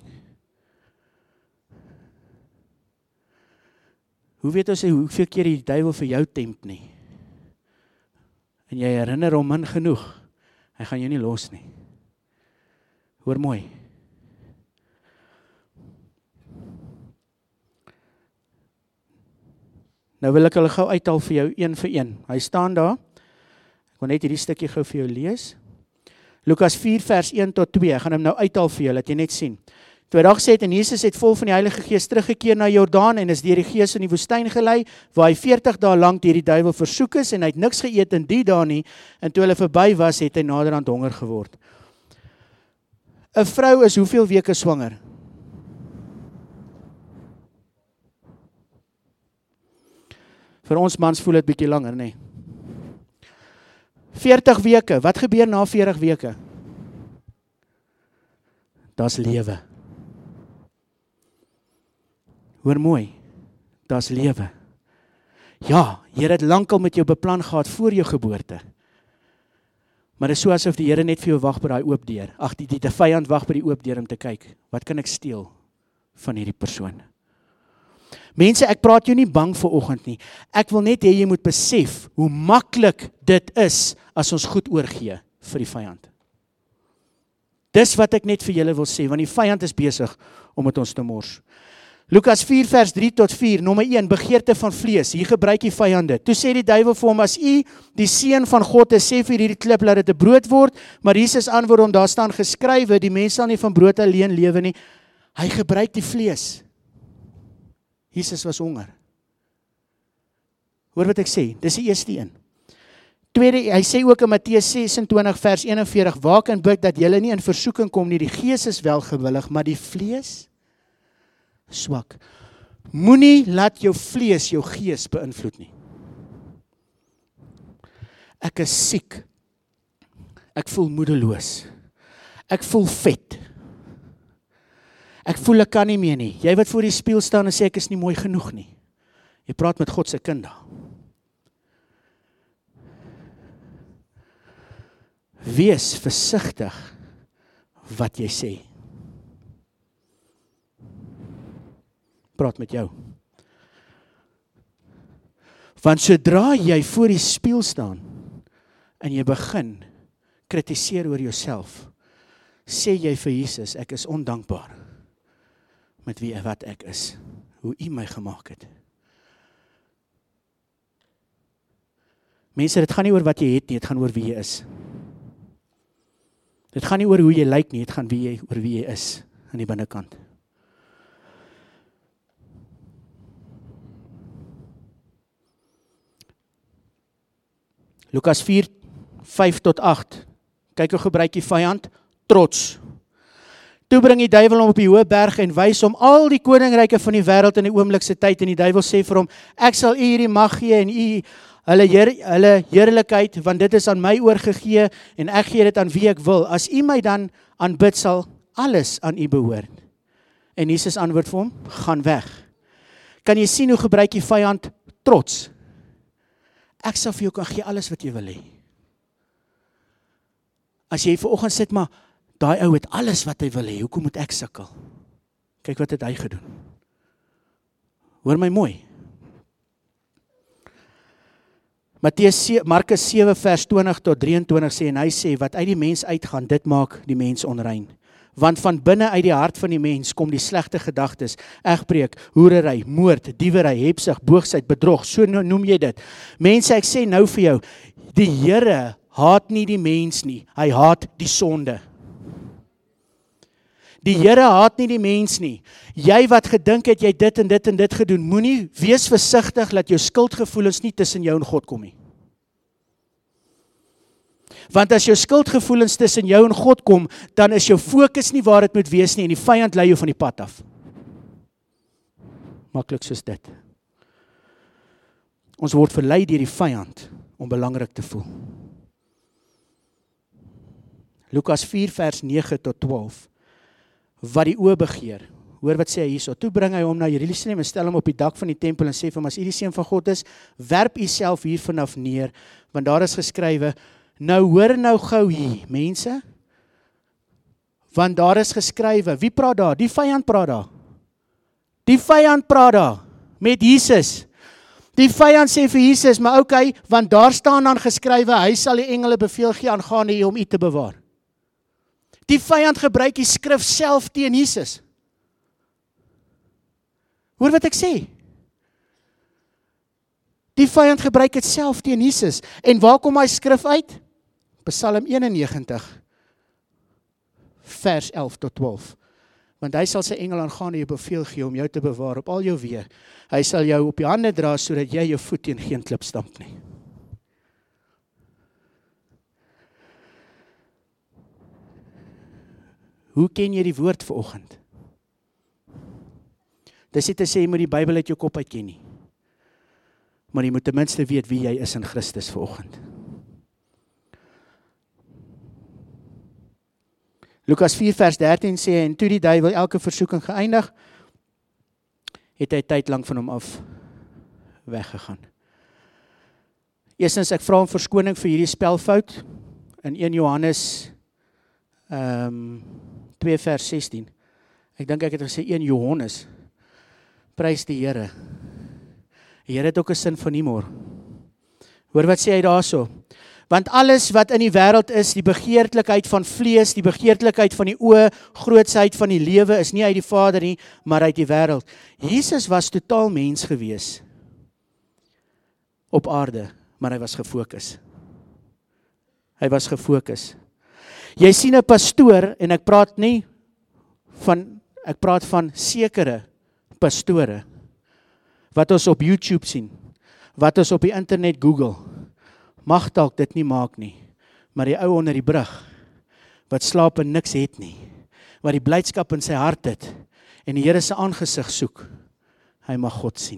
[SPEAKER 1] Hoe weet ons hoeveel keer die duiwel vir jou tempt nie? En jy herinner hom min genoeg, hy gaan jou nie los nie. Hoor mooi. Nou wil ek hulle gou uithaal vir jou, een vir een. Hy staan daar, ek wil net hierdie stukkie gou vir jou lees. Lukas 4 vers 1 tot 2, ek gaan hom nou uithaal vir jou, laat jy net sien. Toe hy daar gesê het, en Jesus het vol van die Heilige Gees teruggekeer na Jordaan, en is deur die Gees in die woestyn gelei, waar hy 40 dae lank deur die duiwel versoek is, en hy het niks geëet in die dae nie, en toe hulle verby was, het hy naderhand honger geword. 'n Vrou is hoeveel weke swanger? Vir ons mans voel dit bietjie langer, nee. 40 weke, wat gebeur na 40 weke? Daar's lewe. Hoor mooi, daar's lewe. Ja, Here het lankal met jou beplan gehad voor jou geboorte. Maar dit is so asof die Here net vir jou wag by daai oop deur. Ag, die vyand wag by die oop deur om te kyk, wat kan ek steel van hierdie persoon? Mense, ek praat jou nie bang vir oggend nie. Ek wil net hê jy moet besef hoe maklik dit is as ons goed oorgee vir die vyand. Dis wat ek net vir julle wil sê, want die vyand is besig om met ons te mors. Lukas 4 vers 3 tot 4, nommer 1, begeerte van vlees, hier gebruik die vyand dit. Toe sê die duiwel vir hom, as u die seun van God is, sê vir hierdie klip, laat dit 'n brood word, maar Jesus antwoord hom, daar staan geskrywe, die mens sal nie van brood alleen lewe nie. Hy gebruik die vlees. Jesus was honger. Hoor wat ek sê, dis die eerste een. Tweede, hy sê ook in Matteus 26 vers 41, waak en bid dat julle nie in versoeking kom nie, die gees is wel gewillig, maar die vlees swak. Moenie laat jou vlees jou gees beïnvloed nie. Ek is siek. Ek voel moedeloos. Ek voel vet. Ek voel ek kan nie meer nie. Jy wat voor die spieël staan en sê ek is nie mooi genoeg nie. Jy praat met God se kind daar. Wees versigtig wat jy sê. Praat met jou. Want sodra jy voor die spieël staan en jy begin kritiseer oor jouself, sê jy vir Jesus, ek is ondankbaar met wie en wat ek is, hoe U my gemaak het. Mense, dit gaan nie oor wat jy het nie, dit gaan oor wie jy is. Dit gaan nie oor hoe jy lyk nie, dit gaan oor wie jy is aan die binnekant. Lukas 4, 5 tot 8. Kyk hoe gebruik die vyand, trots. Toe bring die duiwel hom op die hoë berg en wys hom al die koninkryke van die wêreld in die oomblikse tyd, en die duiwel sê vir hom, ek sal U hierdie mag gee en U hulle heerlikheid, want dit is aan my oorgegee en ek gee dit aan wie ek wil. As U my dan aanbid, sal alles aan U behoort. En Jesus antwoord vir hom, gaan weg. Kan jy sien hoe gebruik die vyand trots? Ek sal vir jou kan gee alles wat jy wil hê. As jy vanoggend sit, maar daai ou het alles wat hy wil hê, hoekom moet ek sukkel? Kyk wat het hy gedoen. Hoor my mooi. Markus 7 vers 20 tot 23 sê, en hy sê, wat uit die mens uitgaan, dit maak die mens onrein. Want van binne uit die hart van die mens kom die slegte gedagtes, egbreek, hoerery, moord, diewery, hebsug, boosheid, bedrog, so noem jy dit. Mense, ek sê nou vir jou, die Here haat nie die mens nie, hy haat die sonde. Die Here haat nie die mens nie. Jy wat gedink het, jy dit en dit en dit gedoen, moenie wees versigtig, dat jou skuldgevoelens nie tussen jou en God kom nie. Want as jou skuldgevoelens tussen jou en God kom, dan is jou fokus nie waar dit moet wees nie, en die vyand lei jou van die pad af. Maklik soos dit. Ons word verlei deur die vyand, om belangrik te voel. Lukas 4 vers 9 tot 12. Wat die oë begeer. Hoor wat sê hy hierso. Toe bring hy hom na Jerusalem en stel hom op die dak van die tempel en sê vir hom, as u die seun van God is, werp u self hier vanaf neer, want daar is geskrywe, nou hoor nou gou hier, mense, want daar is geskrywe, wie praat daar? Die vyand praat daar. Die vyand praat daar, met Jesus. Die vyand sê vir Jesus, maar okay, want daar staan dan geskrywe, hy sal die engele beveel gee aangaande u om u te bewaar. Die vyand gebruik die skrif self teen Jesus. Hoor wat ek sê? Die vyand gebruik dit self teen Jesus. En waar kom hy skrif uit? Psalm 91, vers 11 tot 12. Want hy sal sy engel aangaande jou beveel gee om jou te bewaar op al jou weë. Hy sal jou op die hande dra, sodat jy jou voet teen geen klip stamp nie. Hoe ken jy die woord vanoggend? Dis nie te sê, jy moet die Bybel uit jou kop uit ken nie. Maar jy moet ten minste weet wie jy is in Christus vanoggend. Lukas 4 vers 13 sê, en toe die duiwel elke versoeking geëindig, het hy tyd lang van hom af weggegaan. Eerstens, ek vra om verskoning vir hierdie spelfout, in 1 Johannes 2 vers 16. Ek dink ek het gesê 1 Johannes. Prys die Here. Die Here het ook 'n sin van humor. Hoor wat sê hy daarso? Want alles wat in die wêreld is, die begeerlikheid van vlees, die begeerlikheid van die oë, grootsheid van die lewe, is nie uit die Vader nie, maar uit die wêreld. Jesus was totaal mens gewees op aarde, maar hy was gefokus. Hy was gefokus. Jy sien 'n pastoor, en ek praat van sekere pastore, wat ons op YouTube sien, wat ons op die internet Google, mag dalk dit nie maak nie, maar die ou onder die brug, wat slaap en niks het nie, wat die blydskap in sy hart het, en die Here se aangesig soek, hy mag God sien.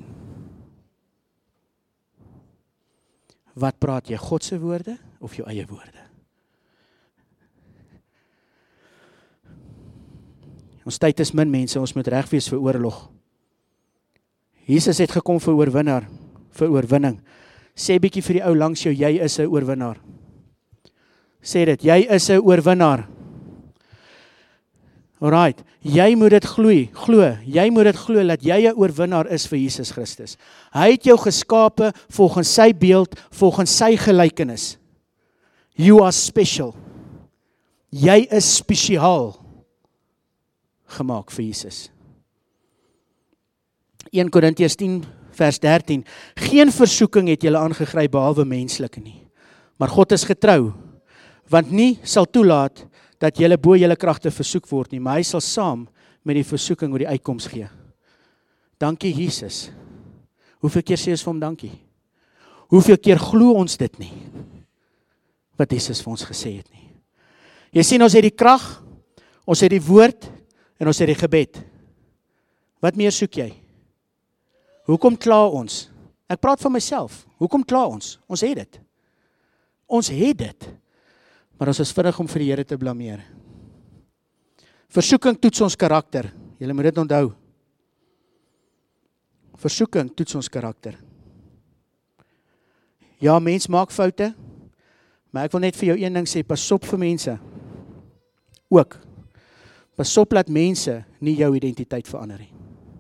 [SPEAKER 1] Wat praat jy, God se woorde, of jou eie woorde? Ons tyd is min, mense, ons moet reg wees vir oorlog. Jesus het gekom vir oorwinning. Sê bietjie vir die ou langs jou, jy is 'n oorwinnaar. Sê dit, jy is 'n oorwinnaar. Alright, jy moet dit glo, jy moet dit glo, dat jy 'n oorwinnaar is vir Jesus Christus. Hy het jou geskape volgens sy beeld, volgens sy gelykenis. You are special. Jy is spesiaal gemaak vir Jesus. 1 Korintiërs 10 vers 13. Geen versoeking het julle aangegryp behalwe menslike nie. Maar God is getrou, want nie sal toelaat dat julle bo julle kragte versoek word nie, maar hy sal saam met die versoeking oor die uitkoms gee. Dankie Jesus. Hoeveel keer sê ons vir hom dankie? Hoeveel keer glo ons dit nie? Wat Jesus vir ons gesê het nie. Jy sien, ons het die krag, ons het die woord, en ons het die gebed. Wat meer soek jy? Hoekom kla ons? Ek praat van myself. Hoekom kla ons? Ons het dit. Ons het dit. Maar ons is vinnig om vir die Here te blameer. Versoeking toets ons karakter. Julle moet dit onthou. Versoeking toets ons karakter. Ja, mens maak foute, maar ek wil net vir jou een ding sê, pas op vir mense. Ook. Pas op dat mense nie jou identiteit verander nie.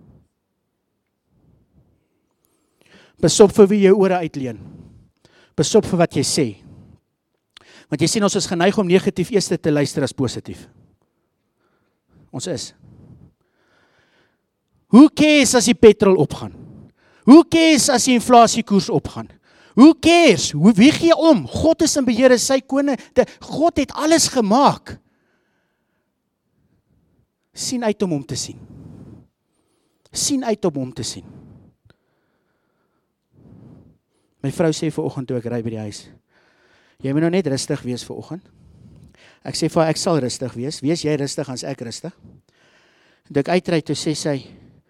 [SPEAKER 1] Pas op vir wie jy ore uitleen. Pas op vir wat jy sê. Want jy sien, ons is geneig om negatief eers te luister as positief. Ons is. Who cares as die petrol opgaan? Who cares as die inflasiekoers opgaan? Who cares? Wie gee om? God is in beheer, sy koning. God het alles gemaak. Sien uit om hom te sien. Sien uit om hom te sien. My vrou sê vanoggend toe ek ry by die huis, jy moet nou net rustig wees vanoggend. Ek sê vir haar, ek sal rustig wees. Wees jy rustig, as ek rustig. Toe ek uitry, toe sê sy,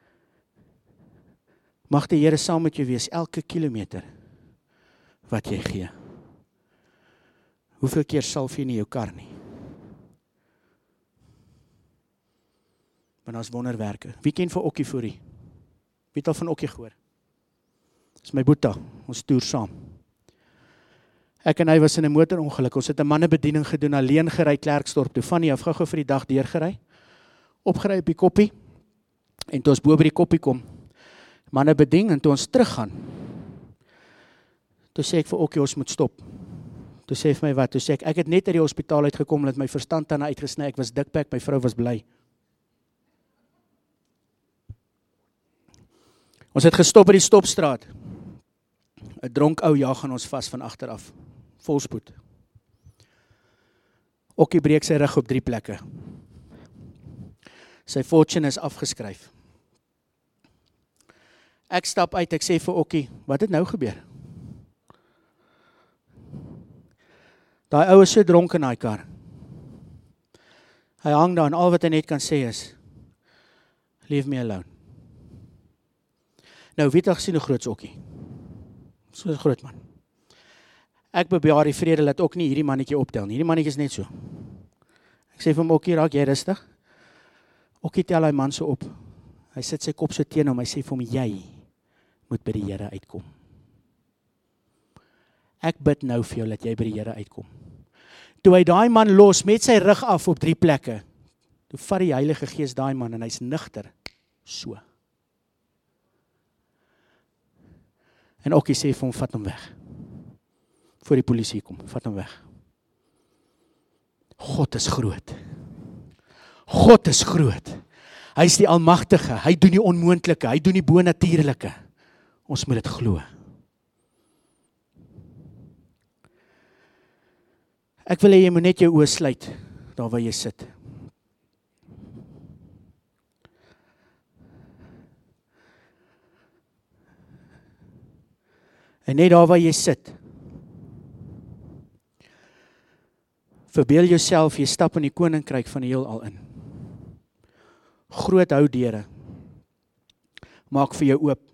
[SPEAKER 1] mag die Here saam met jou wees, elke kilometer wat jy gee. Hoeveel keer salf jy nie jou kar nie? Want daar's wonderwerke. Wie ken vir Okkie Fourie? Wie het al van Okkie gehoor? Dis my boeta, ons toer saam. Ek en hy was in 'n motorongeluk, ons het 'n mannebediening gedoen, alleen gery Klerksdorp toe, van die af, gou vir die dag deurgery, opgery op die koppie, en toe ons bo by die koppie kom, mannebediening, en toe ons teruggaan, toe sê ek vir Okkie, ons moet stop. Toe sê hy vir my wat, toe sê ek het net uit die hospitaal uitgekom, dat my verstand tande uitgesny, ek was dikpak, my vrou was bly. Ons het gestop by die stopstraat. 'n dronk ou jaag aan ons vas van agteraf. Volspoed. Okkie breek sy rug op 3 plekke. Sy fortune is afgeskryf. Ek stap uit, ek sê vir Okkie, wat het nou gebeur? Daai ou is so dronk in daai kar. Hy hang daar en al wat hy net kan sê is, leave me alone. Nou, weet ek sien hoe groot is Okkie? So 'n groot man. Ek bebejaar die vrede, laat ook nie hierdie mannetjie optel nie. Hierdie mannetjie is net so. Ek sê vir hom, Okkie, raak jy rustig? Okkie tel hy man so op. Hy sit sy kop so teen hom, hy sê vir hom, jy moet by die Here uitkom. Ek bid nou vir jou, dat jy by die Here uitkom. Toe hy daai man los, met sy rug af op 3 plekke, toe vat die Heilige Gees daai man, en hy's nigter, so. En Okkie sê vir hom, vat hom weg. Voor die polisie kom, vat hom weg. God is groot. God is groot. Hy is die almagtige, hy doen die onmoontlike, hy doen die bonatuurlike. Ons moet dit glo. Ek wil hê jy moet net jou oë sluit, daar waar jy sit. En net daar waar jy sit, verbeel jouself, jy stap in die koninkryk van die heelal in. Groot houdeure, maak vir jou oop.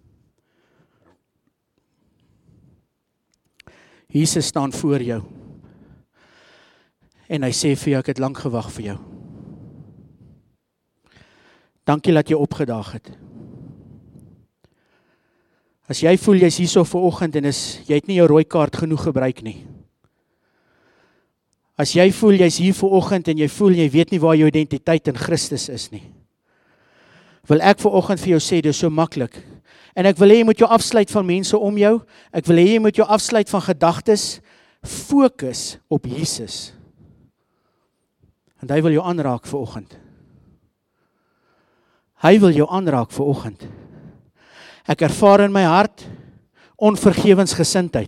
[SPEAKER 1] Jesus staan voor jou, en hy sê vir jou, ek het lank gewag vir jou. Dankie dat jy opgedaag het. As jy voel, jy is hier so vanoggend en jy het nie jou rooi kaart genoeg gebruik nie. As jy voel, jy is hier vanoggend en jy voel, jy weet nie waar jou identiteit in Christus is nie. Wil ek vanoggend vir jou sê, dit is so maklik. En ek wil hê jy moet jou afsluit van mense om jou. Ek wil hê jy moet jou afsluit van gedagtes. Fokus op Jesus. En hy wil jou aanraak vanoggend. Hy wil jou aanraak vanoggend. Ek ervaar in my hart onvergewensgesindheid.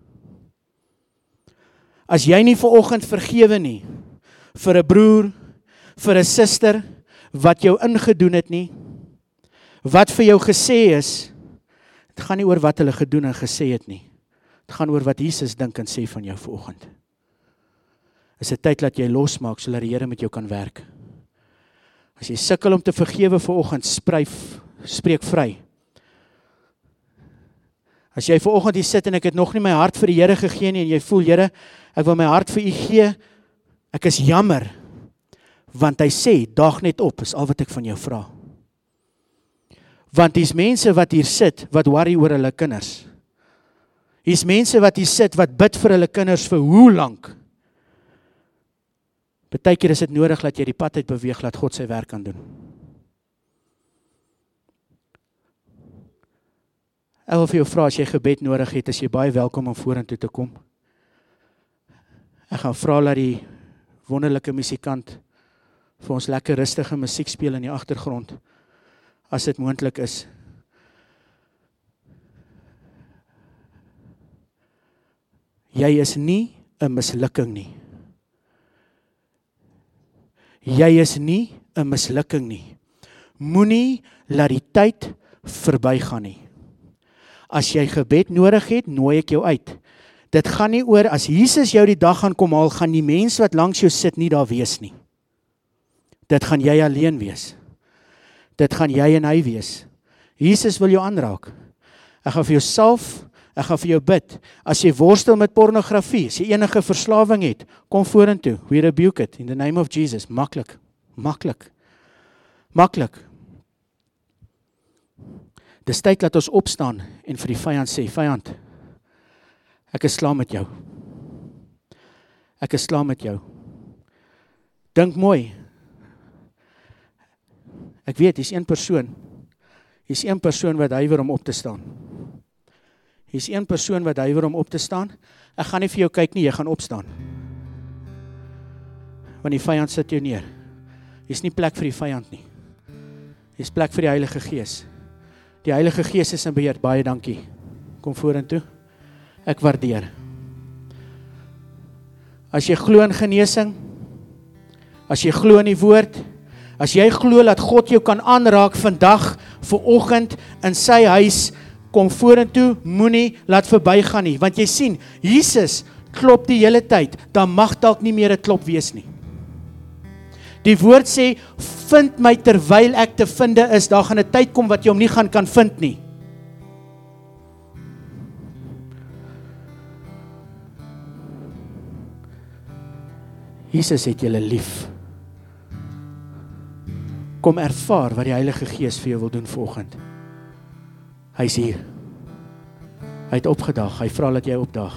[SPEAKER 1] As jy nie vanoggend vergewe nie, vir 'n broer, vir 'n suster, wat jou ingedoen het nie, wat vir jou gesê is, dit gaan nie oor wat hulle gedoen en gesê het nie. Dit gaan oor wat Jesus dink en sê van jou vanoggend. Is 'n tyd dat jy losmaak, sodat die Here met jou kan werk. As jy sukkel om te vergewe vanoggend, spreek vry. As jy vanoggend hier sit en ek het nog nie my hart vir die Here gegee nie, en jy voel, Here, ek wil my hart vir U gee, ek is jammer, want hy sê, daag net op, is al wat ek van jou vra. Want hier's mense wat hier sit, wat worry oor hulle kinders. Hier's mense wat hier sit, wat bid vir hulle kinders vir hoe lank? Partykeer is dit nodig dat jy die pad uit beweeg, laat God sy werk kan doen. Ek wil vir jou vra, as jy gebed nodig het, is jy baie welkom om vorentoe te kom. Ek gaan vra dat die wonderlike musikant vir ons lekker rustige musiek speel in die agtergrond, as dit moontlik is. Jy is nie 'n mislukking nie. Jy is nie 'n mislukking nie. Moenie laat die tyd verbygaan nie. As jy gebed nodig het, nooi ek jou uit. Dit gaan nie oor, as Jesus jou die dag gaan kom haal, gaan die mens wat langs jou sit nie daar wees nie. Dit gaan jy alleen wees. Dit gaan jy en hy wees. Jesus wil jou aanraak. Ek gaan vir jou salf, ek gaan vir jou bid. As jy worstel met pornografie, as jy enige verslawing het, kom vorentoe. We rebuke it in the name of Jesus. Maklik, maklik, maklik. Dis tyd dat ons opstaan en vir die vyand sê, vyand, ek is klaar met jou. Ek is klaar met jou. Dink mooi. Ek weet, hier's een persoon wat huiwer om op te staan. Hier's een persoon wat huiwer om op te staan. Ek gaan nie vir jou kyk nie, jy gaan opstaan. Want die vyand sit jou neer. Hier's nie plek vir die vyand nie. Hier's plek vir die Heilige Gees. Die Heilige Gees is in beheer, baie dankie. Kom vorentoe. Ek waardeer. As jy glo in genesing, as jy glo in die woord, as jy glo dat God jou kan aanraak vandag, vanoggend, in sy huis, kom vorentoe, moenie laat verbygaan nie. Want jy sien, Jesus klop die hele tyd, dan mag dalk nie meer 'n klop wees nie. Die woord sê, vind my terwyl ek te vinde is, daar gaan 'n tyd kom wat jy hom nie kan vind nie. Jesus het julle lief. Kom ervaar wat die Heilige Gees vir jou wil doen vanoggend. Hy is hier. Hy het opgedaag, hy vra dat jy opdaag.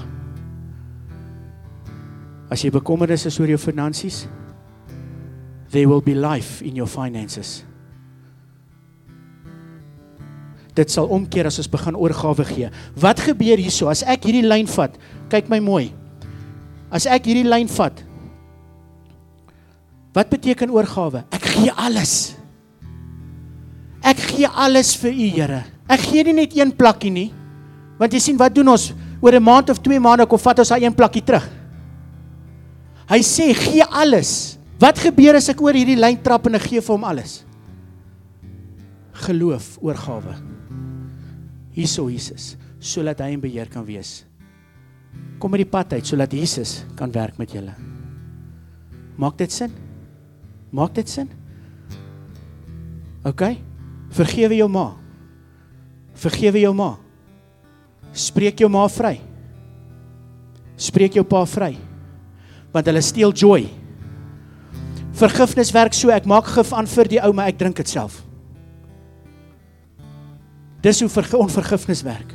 [SPEAKER 1] As jy bekommerd is oor jou finansies, there will be life in your finances. Dit sal omkeer as ons begin oorgawe gee. Wat gebeur hierso? As ek hierdie lyn vat, kyk my mooi. As ek hierdie lyn vat, wat beteken oorgawe? Ek gee alles. Ek gee alles vir U, Here. Ek gee nie net een plakkie nie. Want jy sien, wat doen ons? Oor 'n maand of 2 maande kom vat ons daai een plakkie terug. Hy sê, gee alles. Wat gebeur as ek oor hierdie lyn trap en ek gee vir hom alles? Geloof, oorgawe. Hierso Jesus, sodat hy in beheer kan wees. Kom met die pad uit, sodat Jesus kan werk met julle. Maak dit sin? Maak dit sin? OK? Vergewe jou ma. Vergewe jou ma. Spreek jou ma vry. Spreek jou pa vry. Want hulle steel joy. Vergifnis werk so, ek maak gif aan vir die ou, maar ek drink dit self. Dis hoe onvergifnis werk.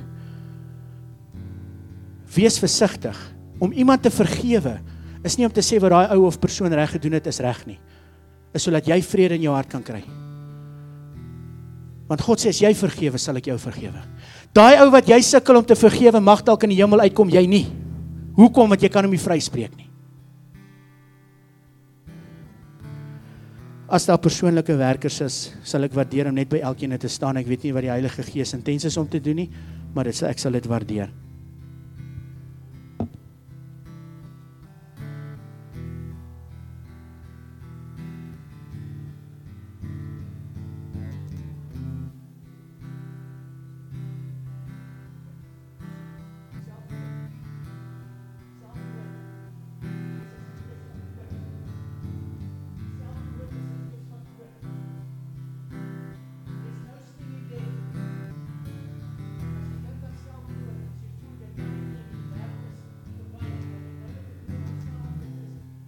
[SPEAKER 1] Wees versigtig. Om iemand te vergewe, is nie om te sê wat daai ou of persoon reg gedoen het, is reg nie. Is sodat jy vrede in jou hart kan kry. Want God sê, as jy vergewe, sal ek jou vergewe. Daai ou wat jy sukkel om te vergewe, mag dalk in die hemel uitkom, jy nie. Hoekom? Want jy kan hom nie vryspreek nie. As daar persoonlike werkers is, sal ek waardeer om net by elkeen te staan. Ek weet nie wat die Heilige Gees intens is om te doen nie, maar ek sal dit waardeer.